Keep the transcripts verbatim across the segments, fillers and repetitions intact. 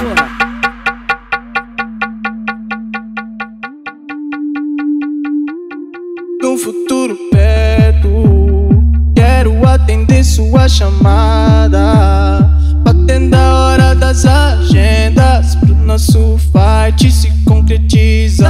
Num futuro perto, quero atender sua chamada, batendo a hora das agendas pro nosso fight se concretizar.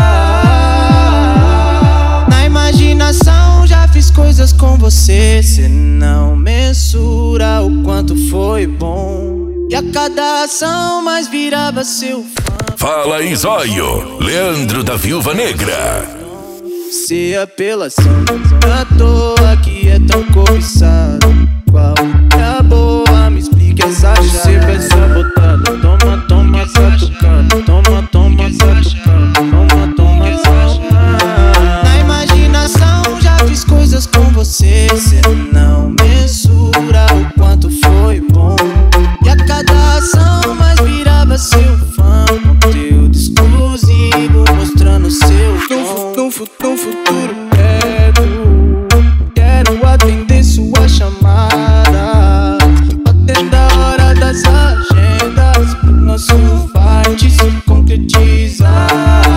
Na imaginação já fiz coisas com você, cê não mensura o quanto foi bom. E a cada ação mais virava seu fã. Fala aí, Zóio, Leandro da Viúva Negra. Se apelação à toa que é tão cobiçado, qual é a boa? Me explique essa chave. Receba essa botada, toma, toma, catucada. Toma, toma, catucada. Toma, toma, catucada. Na imaginação já fiz coisas com você, cê não mensura o quanto foi bom. E a cada ação mais virava seu fã, conteúdo exclusivo mostrando seu tom. No futuro perto, quero atender sua chamada, batendo a hora das agendas pro nosso fight se concretizar.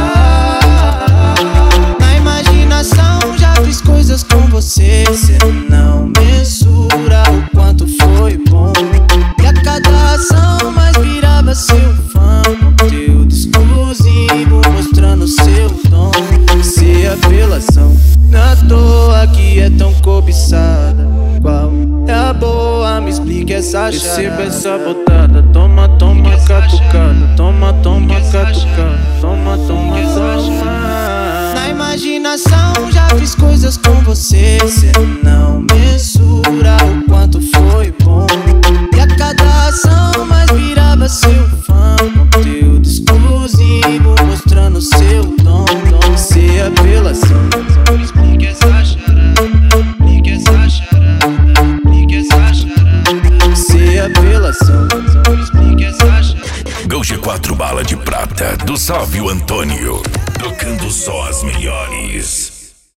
Na imaginação já fiz coisas com você, cê não mensura o quanto foi bom. E a cada ação mais virava seu fã, conteúdo exclusivo mostrando seu tom. Se apelação na toa que é tão cobiçada, qual é a boa? Me explique essa chave. Receba essa botada, toma, toma, catucada. Toma, toma, catucada. Toma, toma, catucada. Na imaginação já fiz coisas com você, cê não mensura o quanto foi bom. E a cada ação mais virava seu fã, conteúdo exclusivo mostrando seu tom. Se apelação, me explique essa charada, explique essa charada, explique essa charada. Se apelação, me explique essa charada. Gol G quatro Bala de Prata, do Sávio Antônio, tocando só as melhores.